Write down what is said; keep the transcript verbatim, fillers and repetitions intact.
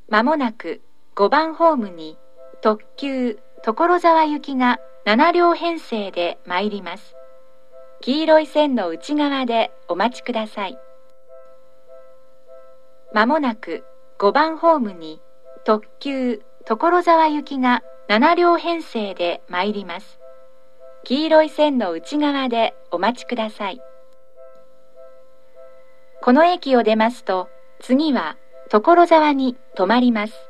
まもなくごばんホームに特急所沢行きがななりょう編成で参ります。黄色い線の内側でお待ちください。まもなくごばんホームに特急所沢行きがななりょう編成で参ります。黄色い線の内側でお待ちください。この駅を出ますと、次は所沢に停まります。